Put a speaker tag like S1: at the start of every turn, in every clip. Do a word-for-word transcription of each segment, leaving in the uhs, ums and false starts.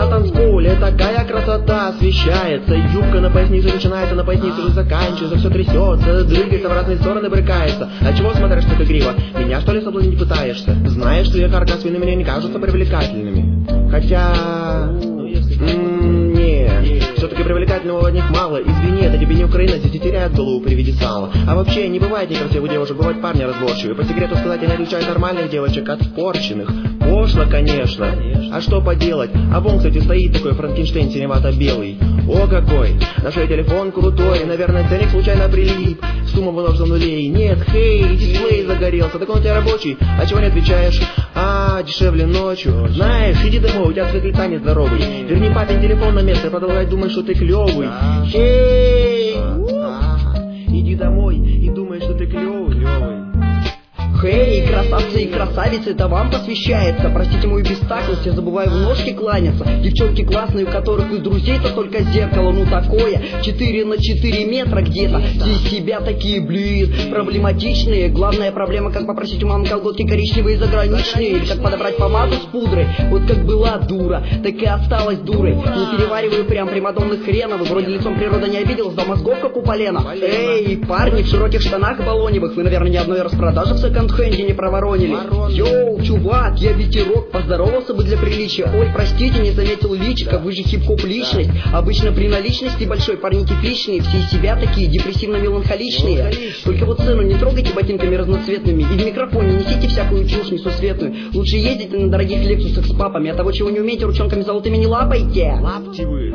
S1: танцполе такая красота освещается. Юбка на пояснице начинается, на пояснице уже заканчивается. Все трясется, дрыгается, в разные стороны брыкается. А чего смотришь так игриво? Меня что ли соблазнить пытаешься? Знаешь, что я карка свины мне не кажутся привлекательными. Хотя... М-м, не, все-таки привлекательного от них мало. Извини, это тебе не Украина, здесь и теряют голову при виде сала. А вообще, не бывает некрасивых девушек, бывают парни разборчивые. По секрету сказать, они отличают нормальных девочек от порченных. Пошло, конечно. А что поделать? А вон, кстати, стоит такой Франкенштейн синевато-белый. О, какой! На шее телефон крутой, наверное, ценник случайно прилип. Сумма вновь за нулей. Нет, хей, дисплей загорелся. Так он у тебя рабочий, а чего не отвечаешь? А, дешевле ночью. Знаешь, иди домой, у тебя цвет лица нездоровый. Верни папин телефон на место, продолжай думать, что ты клевый. Хей! Иди домой и думай, что ты клевый.
S2: Хей, красавцы и красавицы, это вам посвящается. Простите мою бестактность, я забываю в ножки кланяться. Девчонки классные, у которых из друзей-то только зеркало, ну такое. Четыре на четыре метра где-то. Здесь себя такие, блин, проблематичные. Главная проблема, как попросить у мамы колготки коричневые заграничные. Или как подобрать помаду с пудрой. Вот как была дура, так и осталась дурой. Не перевариваю прям примадонных хреновых. Вроде лицом природа не обиделась, да мозгов как у полена. Эй, парни в широких штанах баллоневых, вы, наверное, ни одной распродажи в секонд хенде не проворонили. Йоу, чувак, я ветерок, поздоровался бы для приличия. Ой, простите, не заметил личика, вы же хип-хоп личность. Обычно при наличности большой парни типичные, все из себя такие депрессивно-меланхоличные. Только вот цену не трогайте ботинками разноцветными и в микрофоне несите всякую чушь несусветную. Лучше ездите на дорогих лексусах с папами, а того, чего не умеете, ручонками золотыми не лапайте.
S1: Лапти вы.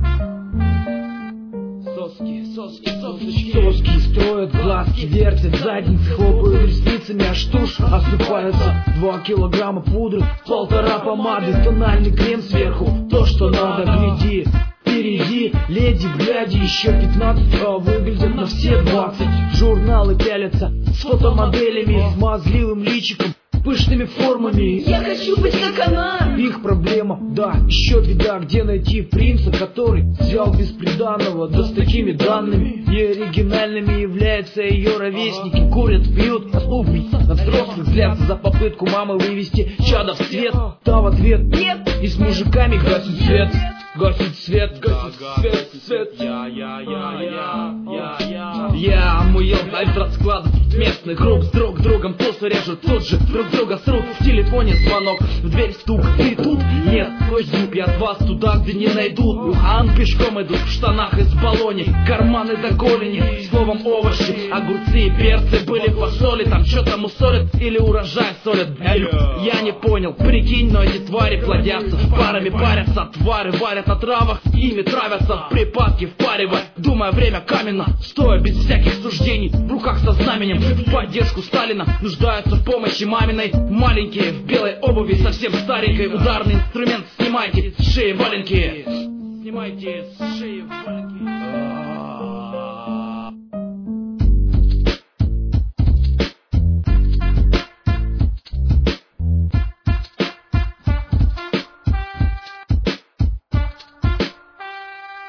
S3: Соски, соски, сосочки. Соски строят глазки, вертят задницы, хлопают ресницами, аж тушь осыпается. Два килограмма пудры, полтора помады, тональный крем сверху. То, что надо, гляди. Впереди, леди, гляди, еще пятнадцать, а выглядят на все двадцать. Журналы пялятся с фотомоделями, смазливым личиком, пышными формами.
S2: Я хочу быть как она.
S3: Их проблема, да, еще беда, где найти принца, который взял без приданного, да с такими данными. Неоригинальными являются ее ровесники, курят, пьют, убить на взрослых взгляд за попытку мамы вывести чадо в свет. Та в ответ нет, и с мужиками гасит свет. Гасит свет, гасит свет, свет. Я, я, я, я, я, я. Я омуел от раскладов местных групп, с друг другом тусы режут, тут же друг друга срут. В телефоне звонок, в дверь стук, ты тут? Нет, твой звук, я от вас туда, где не найдут. Ухан пешком идут в штанах из баллони, карманы до голени, словом овощи, огурцы и перцы были в фасоли. Там что-то мусорят или урожай солят. Я не понял, прикинь, но эти твари плодятся, парами парятся, твари варят на травах, ими травятся в припадке, впаривая, думая, время каменно, стоя без всяких суждений, в руках со знаменем, в поддержку Сталина, нуждаются в помощи маминой. Маленькие, в белой обуви, совсем старенькой, ударный инструмент снимайте с шеи валенки. Снимайте с шеи валенки.